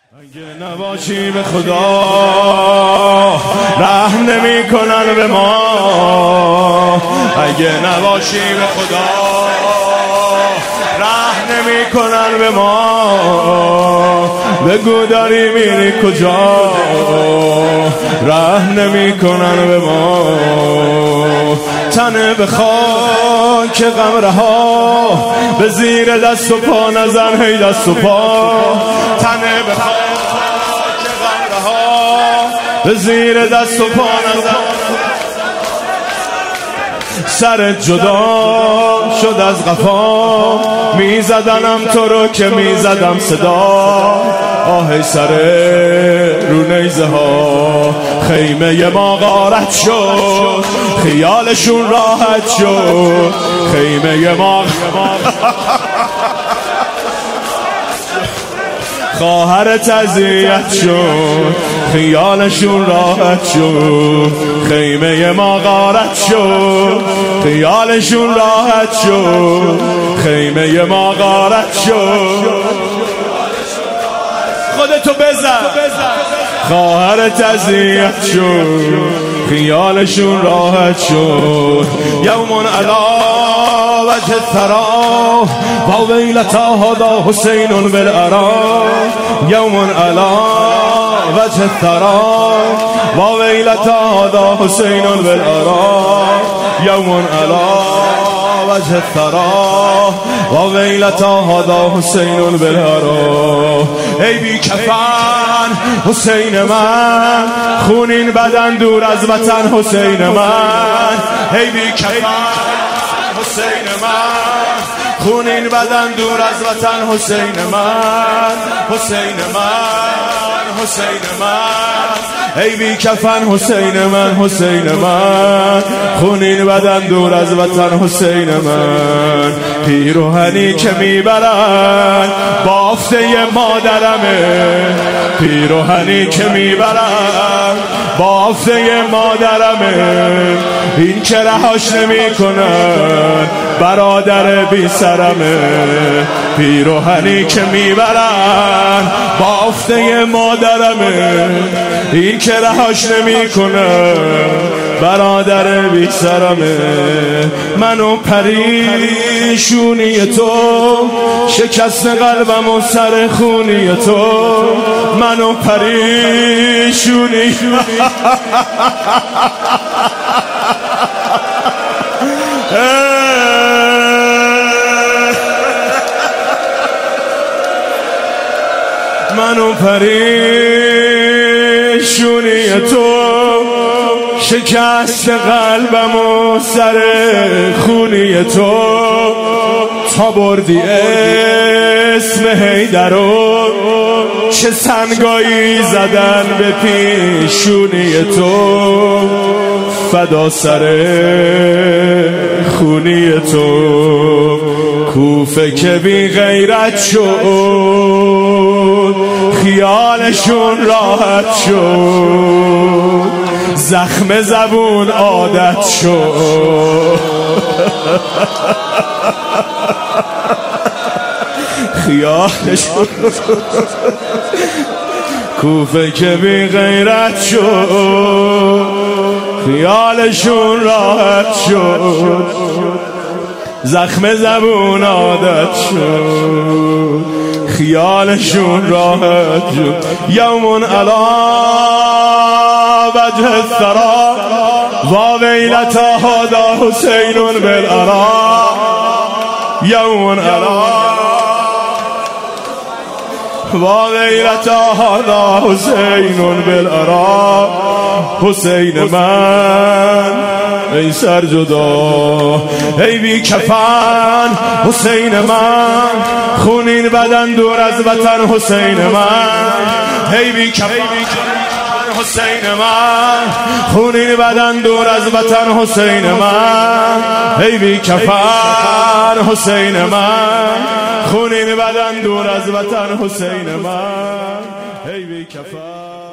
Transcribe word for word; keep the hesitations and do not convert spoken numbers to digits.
اگه نباشی به خدا رحم نمی کنن به ما، اگه نباشی به خدا رحم نمی کنن به ما، بگو داری میری کجا رحم نمی کنن به ما. تنه به خاک غم رها، به زیر دست و پا نزن هی دست و پا. تنه به خاک غم رها، به زیر دست و پا نزن. سر جدا شد از قفا، میزدنم تو رو که میزدم صدا. آه سر رو نیزه ها، خیمه ما غارت شد، خیالشون راحت شد. خیمه ما خواهرت اذیت شد، خیالشون راحت شد. خیمه ما غارت شد، خیالشون راحت شد. خیمه ما غارت شد. خودتو بزن. خواهرت اذیت شد، خیالشون راحت شد. یومون علا وجه الثرا، و ویلتا هدا حسین بالعرا. یومون علا وجه الثرا، و ویلتا هدا حسین بالعرا. یومون علا وجه الثرا، و ویلتا هدا حسین بالعرا. ای بی کفن حسین من، خونین بدن دور از وطن حسین من. ای بی کفن حسین من، خونین بدن دور از وطن حسین من. حسین من، حسین من، ای بی کفن حسین من. حسین من، خونین بدن دور از وطن حسین من. پیروهنی که میبرن بافته مادرمه، پیروهنی که میبرن بافته مادرمه. این که رهاش نمی کنن برادر بی سرمه. پیروهنی که میبرن بافته مادرمه، این که رهاش نمی کنن برادر بی سرمه. منو پریشونی تو، شکست قلبم و سر خونی تو. منو پریشونی منو پریشونی تو، شکست قلبم و سر خونی تو. تا بردی اسم حیدرو، چه سنگایی زدن به پیشونی تو. فدا سر خونی تو. کوفه که بی غیرت شد، خیالشون راحت شد. زخم زبون عادت شد. خیالشون کوفه که بی غیرت شد، خیالشون راحت شد. زخم زبون عادت شد، خیالشون راحت شد. یومون علا وجه الثرا، و ویلتا هدا حسین بالعرا. یومون علا و ویلتا هدا حسین بالعرا. حسین من، ای سر جدا، ای بی کفن حسین من، خونین بدن دور از وطن حسین من. ای بی کفن حسین من، خونین بدن دور از وطن حسین من. ای بی کفن حسین من، خونین بدن دور از وطن حسین من. ای بی کفن.